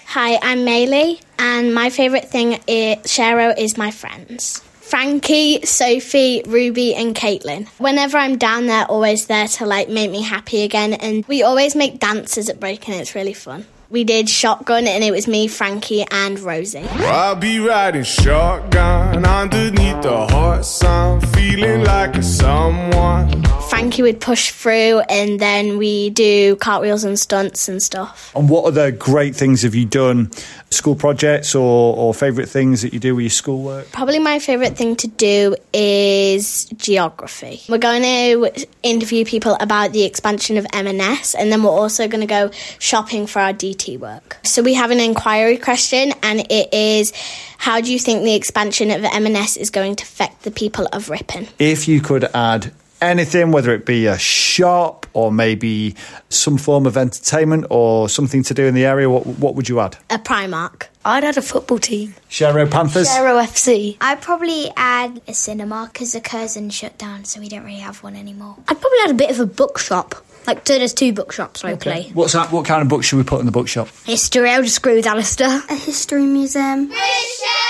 Hi, I'm Maylee, and my favourite thing at Shero is my friends. Frankie, Sophie, Ruby and Caitlin. Whenever I'm down, they're always there to make me happy again, and we always make dances at break and it's really fun. We did shotgun and it was me, Frankie and Rosie. I'll be riding shotgun underneath the hot sun, feeling like a someone. Frankie would push through and then we do cartwheels and stunts and stuff. And what other great things have you done? School projects or favourite things that you do with your schoolwork? Probably my favourite thing to do is geography. We're going to interview people about the expansion of M&S, and then we're also going to go shopping for our DT work. So we have an inquiry question, and it is, how do you think the expansion of M&S is going to affect the people of Ripon? If you could add anything, whether it be a shop or maybe some form of entertainment or something to do in the area, what would you add? A Primark. I'd add a football team. Shero Panthers? Shero FC. I'd probably add a cinema because the Curzon shut down, so we don't really have one anymore. I'd probably add a bit of a bookshop. So there's 2 bookshops locally. Okay. What's that? What kind of books should we put in the bookshop? History, I'll just agree with Alistair. A history museum.